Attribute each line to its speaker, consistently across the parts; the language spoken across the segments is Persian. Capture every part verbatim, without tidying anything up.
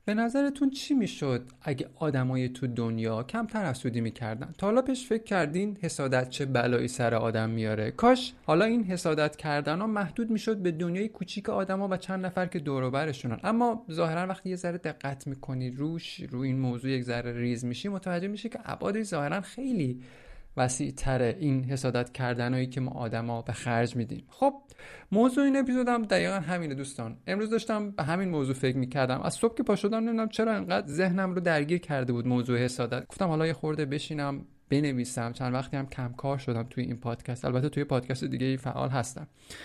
Speaker 1: به نظرتون چی میشد اگه آدمای تو دنیا کمتر حسودی میکردن؟ تا حالا پیش فکر کردین حسادت چه بلایی سر آدم میاره؟ کاش حالا این حسادت کردن ها محدود میشد به دنیای کوچیک آدما و چند نفر که دور و برشونن. اما ظاهرا وقتی یه ذره دقت میکنی روش، روی این موضوع یک ذره ریز میشی، متوجه میشی که ابعادش ظاهرا خیلی وسیع تره این حسادت کردنایی که ما آدما به خرج میدیم. خب موضوع این اپیزودم دقیقاً همینه دوستان. امروز داشتم به همین موضوع فکر میکردم. از صبح که پا شدم نمیدونم چرا انقدر ذهنم رو درگیر کرده بود موضوع حسادت. گفتم حالا یه خورده بشینم بنویسم. چند وقتی هم کم کار شدم توی این پادکست، البته توی پادکست دیگه فعال هستم.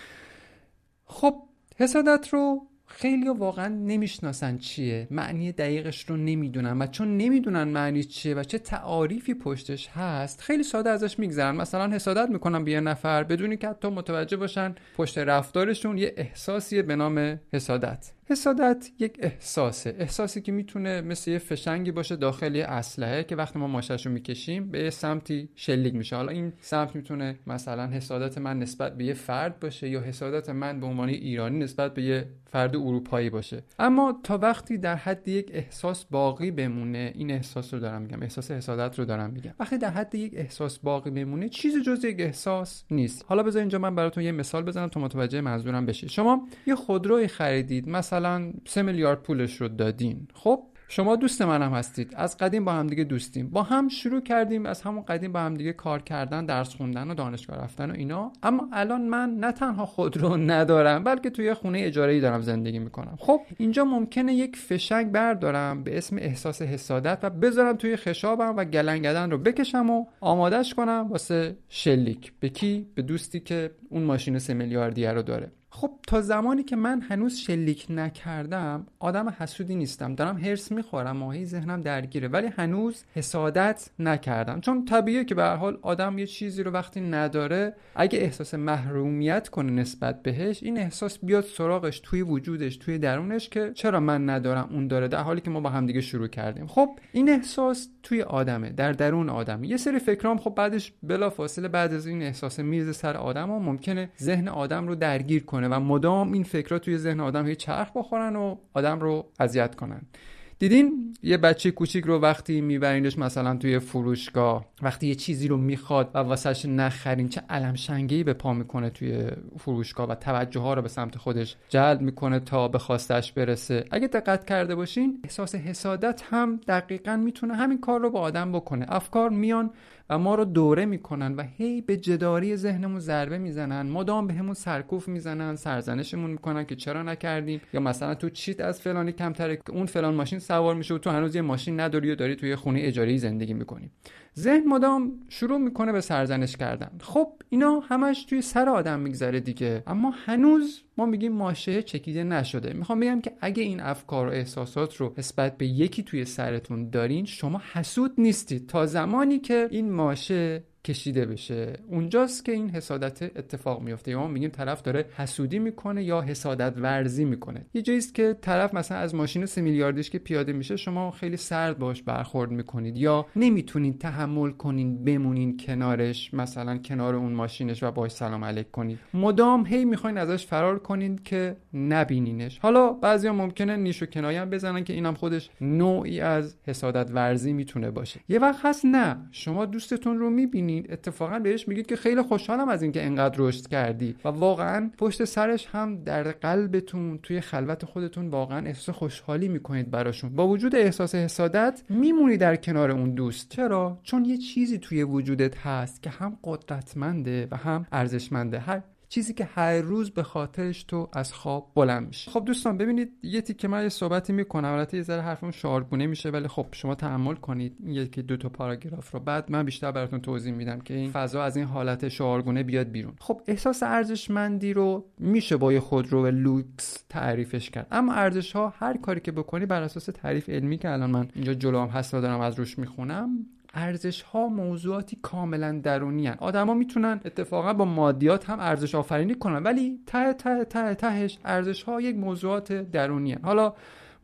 Speaker 1: خب حسادت رو خیلی واقعا نمیشناسن چیه، معنی دقیقش رو نمیدونن و چون نمیدونن معنی چیه و چه تعاریفی پشتش هست خیلی ساده ازش میگذرن. مثلا حسادت میکنن به یه نفر بدونی که حتی متوجه باشن پشت رفتارشون یه احساسیه به نام حسادت. حسادت یک احساسه، احساسی که میتونه مثل یه فشنگی باشه داخل یه اسلحه که وقتی ما ماشینشو میکشیم به یه سمتی شلیک میشه. حالا این سمت میتونه مثلا حسادت من نسبت به یه فرد باشه یا حسادت من به عنوان ایرانی نسبت به یه فرد اروپایی باشه. اما تا وقتی در حد یک احساس باقی بمونه، این احساس رو دارم میگم، احساس حسادت رو دارم میگم، وقتی در حد یک احساس باقی بمونه چیزی جز یک احساس نیست. حالا بذار اینجا من براتون یه مثال بزنم تا متوجه منظورم بشید. شما یه خودروی خریدید، مثلا مثلا سه میلیارد پولش رو دادین. خب شما دوست منم هستید، از قدیم با هم دیگه دوستیم، با هم شروع کردیم از همون قدیم با هم دیگه کار کردن، درس خوندن و دانشگاه رفتن و اینا. اما الان من نه تنها خودرو ندارم بلکه توی خونه اجاره‌ای دارم زندگی میکنم. خب اینجا ممکنه یک فشنگ بردارم به اسم احساس حسادت و بذارم توی خشابم و گلنگدن رو بکشم و آمادش کنم واسه شلیک. به کی؟ به دوستی که اون ماشین سه میلیاردیه رو داره. خب تا زمانی که من هنوز شلیک نکردم آدم حسودی نیستم، دارم هرس میخورم، ماهی ذهنم درگیره، ولی هنوز حسادت نکردم. چون طبیعیه که به هر حال آدم یه چیزی رو وقتی نداره اگه احساس محرومیت کنه نسبت بهش، این احساس بیاد سراغش توی وجودش، توی درونش که چرا من ندارم اون داره، در حالی که ما با هم دیگه شروع کردیم. خب این احساس توی آدمه، در درون آدمه. یه سری فکرام خب بعدش بلافاصله بعد از این احساس میرزه سر آدم و ممکنه ذهن آدم رو درگیر کنه و مدام این فکرات توی ذهن آدم هی چرخ بخورن و آدم رو اذیت کنن. دیدین یه بچه کوچیک رو وقتی میبرینش مثلا توی فروشگاه، وقتی یه چیزی رو میخواد و واسش نخرین چه علم شنگه‌ای به پا میکنه توی فروشگاه و توجه ها رو به سمت خودش جلب میکنه تا به خواستش برسه. اگه دقت کرده باشین احساس حسادت هم دقیقاً میتونه همین کار رو با آدم بکنه. افکار میان و ما رو دوره میکنن و هی به جداری ذهنمون ضربه میزنن، مدام بهمون سرکوف میزنن، سرزنشمون میکنن که چرا نکردیم، یا مثلا تو چیت از فلانی کمتره که اون فلان ماشین سوار میشه و تو هنوز یه ماشین نداری و داری توی خونه اجاری زندگی میکنی. ذهن مدام شروع میکنه به سرزنش کردن. خب اینا همش توی سر آدم میگذره دیگه، اما هنوز ما میگیم ماشه چکیده نشده. میخوام بگم که اگه این افکار و احساسات رو نسبت به یکی توی سرتون دارین شما حسود نیستید تا زمانی که این ماشه کشیده بشه. اونجاست که این حسادت اتفاق میفته. یا ما میگیم طرف داره حسودی میکنه یا حسادت ورزی میکنه. یه جاییست که طرف مثلا از ماشین سه میلیاردیش که پیاده میشه شما خیلی سرد باش برخورد میکنید یا نمیتونید تحمل کنین بمونین کنارش، مثلا کنار اون ماشینش و باش سلام علیک کنید. مدام هی میخواین ازش فرار کنین که نبینینش. حالا بعضیا ممکنه نیش و کنایه هم بزنن که اینم خودش نوعی از حسادت ورزی میتونه باشه. یه وقت هست نه، شما دوستتون رو میبینید، اتفاقا بهش میگید که خیلی خوشحالم از اینکه انقدر رشد کردی و واقعا پشت سرش هم در قلبتون توی خلوت خودتون واقعا احساس خوشحالی میکنید براشون. با وجود احساس حسادت میمونی در کنار اون دوست. چرا؟ چون یه چیزی توی وجودت هست که هم قدرتمنده و هم ارزشمنده، هر چیزی که هر روز به خاطرش تو از خواب بلند میشی. خب دوستان ببینید یه تیکه من یه صحبتی میکنم، البته یه ذره حرفم شعارگونه میشه ولی خب شما تحمل کنید این یکی دو تا پاراگراف رو، بعد من بیشتر براتون توضیح میدم که این فضا از این حالت شعارگونه بیاد بیرون. خب احساس ارزشمندی رو میشه با یه خودرو لوکس تعریفش کرد، اما ارزش ها هر کاری که بکنی بر اساس تعریف علمی که الان من اینجا جلوام هست و دارم از روش میخونم، ارزش ها موضوعاتی کاملا درونی هستند. آدما میتونن اتفاقا با مادیات هم ارزش آفرینی کنن ولی ته ته ته تهش ارزش ها یک موضوعات درونی هستند. حالا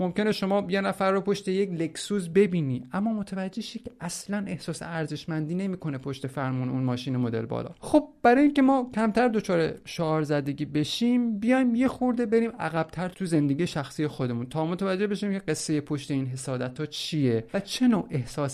Speaker 1: ممکنه شما یه نفر رو پشت یک لکسوس ببینی اما متوجه شی که اصلا احساس ارزشمندی نمیکنه پشت فرمون اون ماشین مدل بالا. خب برای اینکه ما کمتر دچار شعار زدگی بشیم بیایم یه خورده بریم عقب‌تر تو زندگی شخصی خودمون تا متوجه بشیم که قصه پشت این حسادت‌ها چیه و چه نوع احساس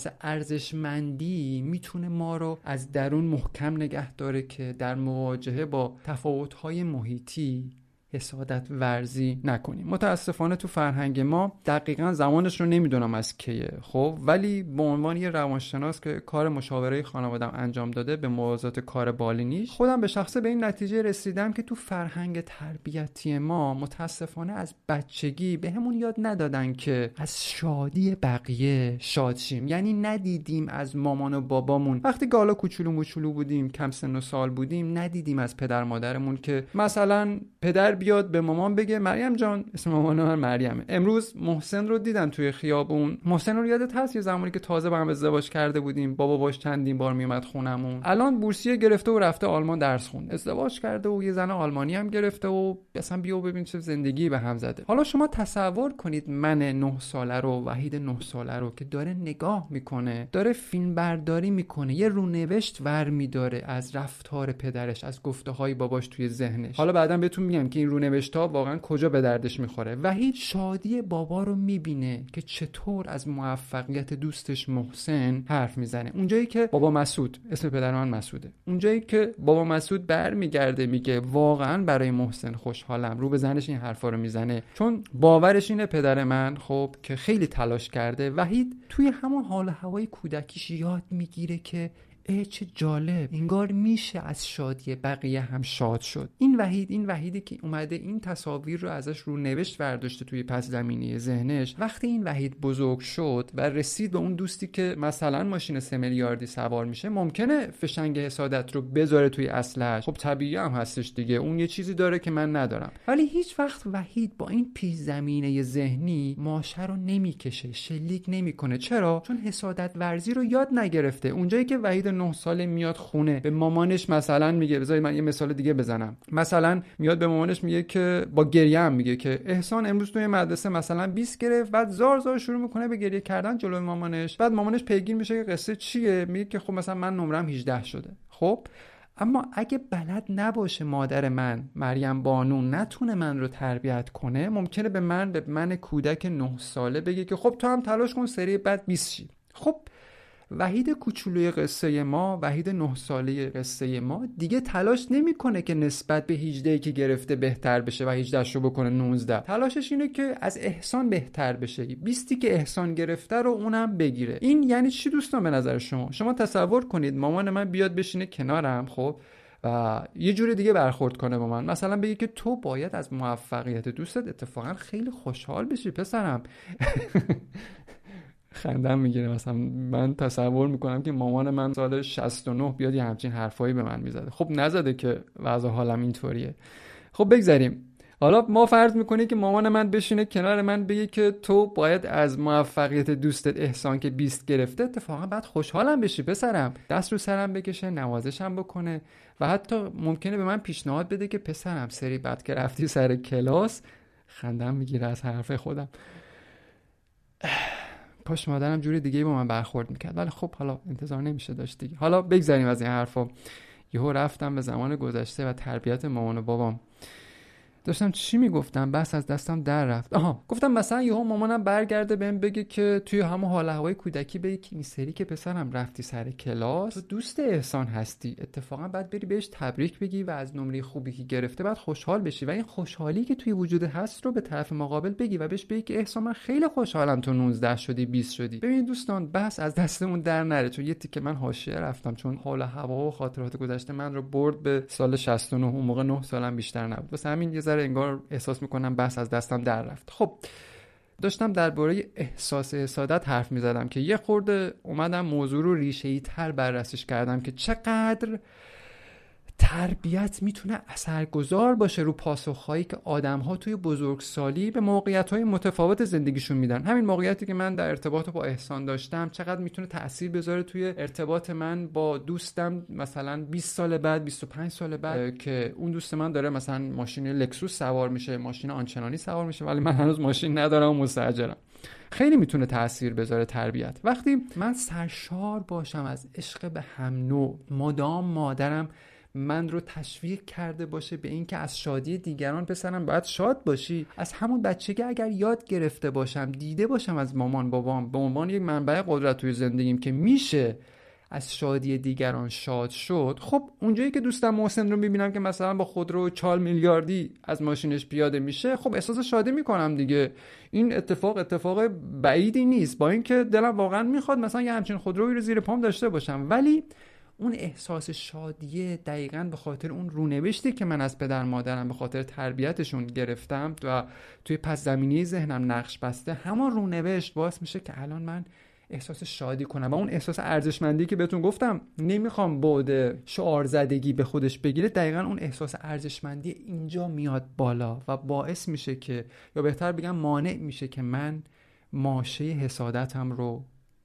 Speaker 1: ارزشمندی میتونه ما رو از درون محکم نگه داره که در مواجهه با تفاوت‌های محیطی حسادت ورزی نکنیم. متاسفانه تو فرهنگ ما دقیقاً زمانش رو نمیدونم از کیه، خب ولی به عنوان یه روانشناس که کار مشاوره خانواده‌ام انجام داده به موازات کار بالینیش، خودم به شخصه به این نتیجه رسیدم که تو فرهنگ تربیتی ما متاسفانه از بچگی به همون یاد ندادن که از شادی بقیه شاد شیم. یعنی ندیدیم از مامان و بابامون وقتی که حالا کوچولو موچولو بودیم، کم سن و سال بودیم، ندیدیم از پدر مادرمون که مثلا پدر بیاد به مامان بگه مریم جان، اسم مامان من مریمه، امروز محسن رو دیدم توی خیابون. محسن رو یادت هست یه زمانی که تازه با هم ازدواج کرده بودیم، بابا باش چندین بار میومد خونمون، الان بورسیه گرفته و رفته آلمان درس خون، ازدواج کرده و یه زن آلمانی هم گرفته و اصلا بیا ببین چه زندگی به هم زده. حالا شما تصور کنید من نه ساله رو، وحید نه ساله رو که داره نگاه میکنه، داره فیلم برداری میکنه، یه رونوشت ور میداره از رفتار پدرش، از گفته‌های باباش توی ذهنش. حالا بعداً بهتون میگم که این رونوشت‌ها واقعا کجا به دردش میخوره. وحید شادی بابا رو میبینه که چطور از موفقیت دوستش محسن حرف میزنه. اونجایی که بابا مسعود، اسم پدر من مسعوده، اونجایی که بابا مسعود برمیگرده میگه واقعا برای محسن خوشحالم، رو به زنش این حرفا رو میزنه چون باورش اینه پدر من خب که خیلی تلاش کرده. وحید توی همون حال هوای کودکیش یاد میگیره که ای چه جالب، انگار میشه از شادی بقیه هم شاد شد. این وحید این وحیدی که اومده این تصاویر رو ازش رو نوشت برداشته توی پس زمینه ذهنش. وقتی این وحید بزرگ شد و رسید به اون دوستی که مثلا ماشین سه میلیاردی سوار میشه، ممکنه فشنگ حسادت رو بذاره توی اصلش. خب طبیعی هم هستش دیگه، اون یه چیزی داره که من ندارم. ولی هیچ وقت وحید با این پیش زمینه ذهنی ماشه رو نمیکشه، شلیک نمیکنه. چرا؟ چون حسادت ورزی رو یاد نگرفته. اونجایی که وحید نه ساله میاد خونه به مامانش مثلا میگه، بذارید من یه مثال دیگه بزنم، مثلا میاد به مامانش میگه که با گریه هم میگه که احسان امروز توی مدرسه مثلا بیست گرفت، بعد زار زار شروع میکنه به گریه کردن جلوی مامانش. بعد مامانش پیگیر میشه که قصه چیه، میگه که خب مثلا من نمرم هجده شده. خب اما اگه بلد نباشه مادر من مریم بانو نتونه من رو تربیت کنه، ممکنه به من به من کودک نه ساله بگه که خب تو هم تلاش کن سری بعد بیست شی. خب وحید کوچولوی قصه ما، وحید نه ساله قصه ما دیگه تلاش نمیکنه که نسبت به هجده که گرفته بهتر بشه و هجده شو بکنه نوزده. تلاشش اینه که از احسان بهتر بشه، بیستی که احسان گرفته رو اونم بگیره. این یعنی چی دوستان به نظر شما؟ شما تصور کنید مامان من بیاد بشینه کنارم خب و یه جور دیگه برخورد کنه با من، مثلا بگه که تو باید از موفقیت دوستت اتفاقا خیلی خوشحال بشی پسرم. خندم میگیره. مثلا من تصور میکنم که مامان من سال شصت و نه بیاد یه همچین حرفایی به من میزده. خب نزده که وضع حالم اینطوریه. خب بگذاریم. حالا ما فرض میکنیم که مامان من بشینه کنار من بگه که تو باید از موفقیت دوستت احسان که بیست گرفته اتفاقا بعد خوشحالم بشی پسرم، دست رو سرم بکشه، نوازشم بکنه و حتی ممکنه به من پیشنهاد بده که پسرم سری بعد که رفتی سر کلاس. خندم میگیره از حرف خودم. کاش مادرم جوری دیگه با من برخورد میکرد، ولی خب حالا انتظار نمیشه داشت دیگه. حالا بگذاریم از این حرفا. یهو رفتم به زمان گذشته و تربیت مامان و بابام. داشتم چی میگفتم؟ بس از دستم در رفت. آها، گفتم مثلا یهو مامانم برگرده بهم بگه که توی همون حال هوای کودکی بگی که این سری که پسرم رفتی سر کلاس تو دوست احسان هستی، اتفاقا بعد بری بهش تبریک بگی و از نمره خوبی که گرفته بعد خوشحال بشی و این خوشحالی که توی وجود هست رو به طرف مقابل بگی و بهش بگی که احسان من خیلی خوشحالم تو نوزده شدی بیست شدی. ببین دوستان بس از دستمون در نره، چون یه تیکه من حاشیه رفتم چون حال هوا و خاطرات گذشته من رو برد به سال شصت و نه. اون موقع نه سالم بیشتر نبود، واسه همین یه ذره انگار احساس میکنم بس از دستم در رفت. خب داشتم درباره احساس حسادت حرف میزدم که یه خورده اومدم موضوع رو ریشه‌ای تر بررسیش کردم که چقدر تربیت میتونه اثرگذار باشه رو پاسخهایی که آدم‌ها توی بزرگسالی به موقعیت‌های متفاوت زندگیشون میدن. همین موقعیتی که من در ارتباط با احسان داشتم چقدر میتونه تأثیر بذاره توی ارتباط من با دوستم مثلا بیست سال بعد، بیست و پنج سال بعد، که اون دوست من داره مثلا ماشین لکسوس سوار میشه، ماشین آنچنانی سوار میشه، ولی من هنوز ماشین ندارم و مستاجرم. خیلی میتونه تأثیر بذاره تربیت. وقتی من سرشار باشم از عشق به هم نوع، مدام مادرم من رو تشویق کرده باشه به این که از شادی دیگران پسرم باید شاد باشی، از همون بچگی اگر یاد گرفته باشم، دیده باشم از مامان بابام به عنوان یک منبع قدرت توی زندگیم که میشه از شادی دیگران شاد شد، خب اونجایی که دوستم محسن رو میبینم که مثلا با خودرو چهار میلیاردی از ماشینش پیاده میشه، خب احساس شادی میکنم دیگه. این اتفاق اتفاق بعیدی نیست، با اینکه دلم واقعا میخواد مثلا یه همچین خودرویی رو زیر پام داشته باشم، ولی اون احساس شادیه دقیقاً به خاطر اون رونوشتی که من از پدر مادرم به خاطر تربیتشون گرفتم و توی پس زمینه ذهنم نقش بسته، همون رونوشت باعث میشه که الان من احساس شادی کنم و اون احساس ارزشمندی که بهتون گفتم نمیخوام بعد شعار زدگی به خودش بگیره، دقیقاً اون احساس ارزشمندی اینجا میاد بالا و باعث میشه که، یا بهتر بگم مانع میشه که من ماشه حسادتم رو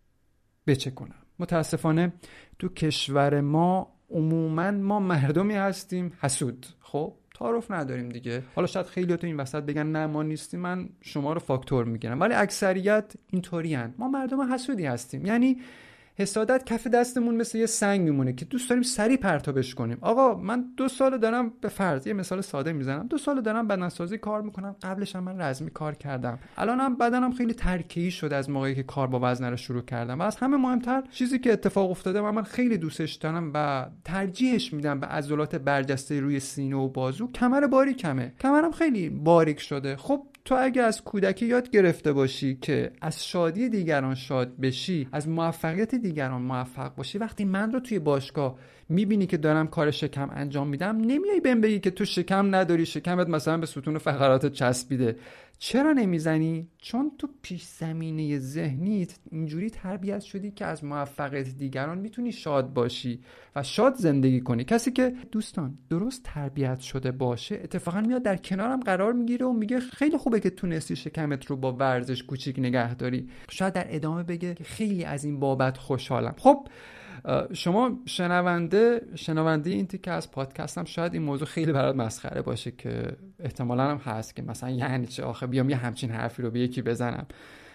Speaker 1: بچکنم. متاسفانه تو کشور ما عموما ما مردمی هستیم حسود. خب تعارف نداریم دیگه. حالا شاید خیلی تو این وسط بگن نه ما نیستیم، من شما رو فاکتور میگیرم، ولی اکثریت اینطوری هن. ما مردم حسودی هستیم. یعنی حسادت کف دستمون مثل یه سنگ میمونه که دوست داریم سری پرتابش کنیم. آقا من دو سال دارم، به فرض یه مثال ساده میزنم، دو سال دارم بدنسازی کار میکنم، قبلش هم من رزمی کار کردم، الانم بدنم خیلی ترکیبی شده از موقعی که کار با وزنه رو شروع کردم. و از همه مهمتر چیزی که اتفاق افتاده و من خیلی دوستش دارم و ترجیحش میدم به عضلات برجسته روی سینه و بازو، کمر باریکمه. کمرم خیلی باریک شده. خب تو اگه از کودکی یاد گرفته باشی که از شادی دیگران شاد بشی، از موفقیت دیگران موفق باشی، وقتی من رو توی باشگاه میبینی که دارم کار شکم انجام میدم، نمیای بهم بگی که تو شکم نداری، شکمت مثلا به ستون فقرات چسبیده. چرا نمیزنی؟ چون تو پیش زمینه ذهنیت اینجوری تربیت شدی که از موفقیت دیگران میتونی شاد باشی و شاد زندگی کنی. کسی که دوستان درست تربیت شده باشه اتفاقا میاد در کنارم قرار میگیره و میگه خیلی خوبه که تونستی شکمت رو با ورزش کوچیک نگه داری. شاید در ادامه بگه که خیلی از این بابت خوشحالم. خب شما شنونده شنونده این تیکه از پادکستم شاید این موضوع خیلی برات مسخره باشه که احتمالاً هم هست که مثلا یعنی چه آخه بیام یه همچین حرفی رو به یکی بزنم.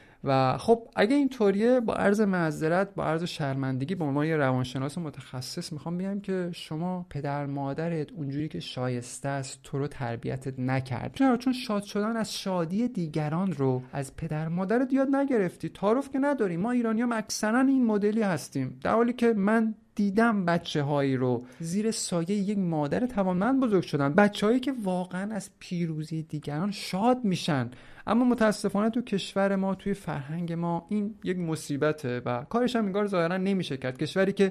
Speaker 1: و خب اگه اینطوریه، با عرض معذرت، با عرض شرمندگی به عنوان یه روانشناس متخصص میخوام بگم که شما پدر مادرت اونجوری که شایسته است تو رو تربیتت نکرد. چرا؟ چون شاد شدن از شادی دیگران رو از پدر مادرت یاد نگرفتی. تعارف که نداریم. ما ایرانی‌ها اکثرا این مدلی هستیم، در حالی که من دیدم بچه هایی رو زیر سایه یک مادر توانمند بزرگ شدن، بچه هایی که واقعا از پیروزی دیگران شاد میشن. اما متاسفانه تو کشور ما، توی فرهنگ ما این یک مصیبته و کارش هم انگار ظاهرا نمیشه کرد. کشوری که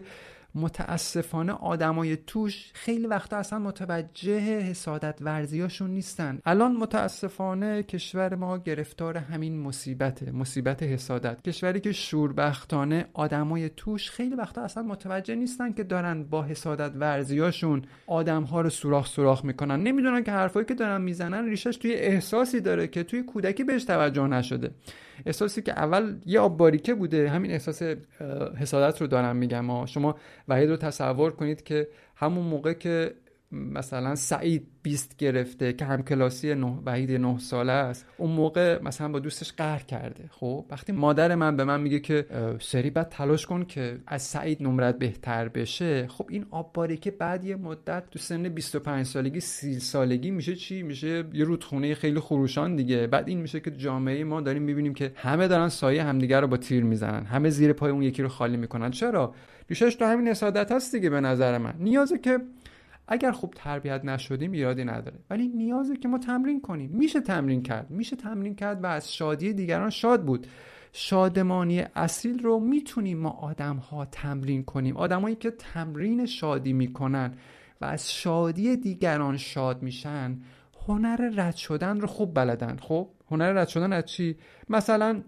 Speaker 1: متاسفانه آدمای توش خیلی وقتا اصلا متوجه حسادت ورزیاشون نیستن. الان متاسفانه کشور ما گرفتار همین مصیبته، مصیبت حسادت. کشوری که شوربختانه آدمای توش خیلی وقتا اصلا متوجه نیستن که دارن با حسادت ورزیاشون آدمها رو سوراخ سوراخ میکنن. نمیدونن که حرفایی که دارن میزنن ریشش توی احساسی داره که توی کودکی بهش توجه نشده. احساسی که اول یه آب باریکه بوده. همین احساس حسادت رو دارم میگم. شما وحید رو تصور کنید که همون موقع که مثلا سعید بیست گرفته که همکلاسی نه وحید نه ساله است، اون موقع مثلا با دوستش قهر کرده. خب وقتی مادر من به من میگه که سری بعد تلاش کن که از سعید نمرت بهتر بشه، خب این آب باریکه بعد یه مدت تو سن بیست و پنج سالگی سی سالگی میشه چی؟ میشه یه رودخونه خیلی خروشان دیگه. بعد این میشه که جامعه ما داریم میبینیم که همه دارن سایه همدیگه رو با تیر میزنن، همه زیر پای اون یکی رو خالی میکنن. چرا؟ ریشش تو همین حسادت هست دیگه. به نظر من نیازه که اگر خوب تربیت نشدیم ایرادی نداره، ولی نیازه که ما تمرین کنیم. میشه تمرین کرد، میشه تمرین کرد و از شادی دیگران شاد بود. شادمانی اصیل رو میتونیم ما آدم ها تمرین کنیم. آدمایی که تمرین شادی میکنن و از شادی دیگران شاد میشن، هنر رد شدن رو خوب بلدن. خب هنر رد شدن از چی؟ مثلا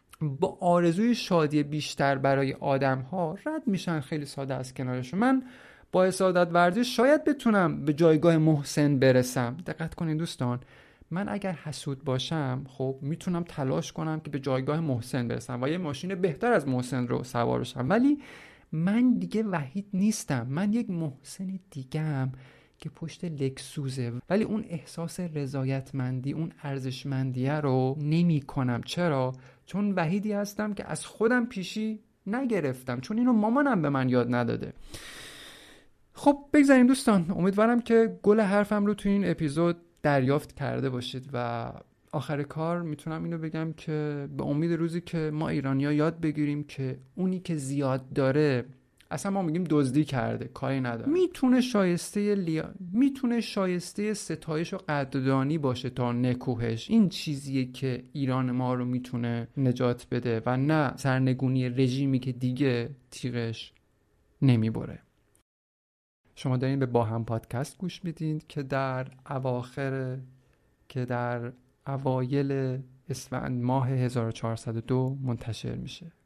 Speaker 1: با آرزوی شادی بیشتر برای آدم ها رد میشن خیلی ساده از کنارشون. من با حسادت ورزش شاید بتونم به جایگاه محسن برسم. دقت کنید دوستان، من اگر حسود باشم خب میتونم تلاش کنم که به جایگاه محسن برسم و یه ماشین بهتر از محسن رو سوار بشم، ولی من دیگه وحید نیستم. من یک محسن دیگه‌ام که پشت لکسوسه، ولی اون احساس رضایتمندی، اون ارزشمندیه رو نمی کنم. چرا؟ چون وحیدی هستم که از خودم پیشی نگرفتم، چون اینو مامانم به من یاد نداده. خب بگذاریم دوستان، امیدوارم که گل حرفم رو تو این اپیزود دریافت کرده باشید و آخر کار میتونم اینو بگم که به امید روزی که ما ایرانی‌ها یاد بگیریم که اونی که زیاد داره، اصلا ما میگیم دزدی کرده، کاری نداره، میتونه شایسته لیا... میتونه شایسته ستایش و قدردانی باشه تا نکوهش. این چیزیه که ایران ما رو میتونه نجات بده و نه سرنگونی رژیمی که دیگه تیغش نمیبره. شما دارین به با هم پادکست گوش میدین که در اواخر که در اوایل اسفند ماه هزار و چهارصد و دو منتشر میشه.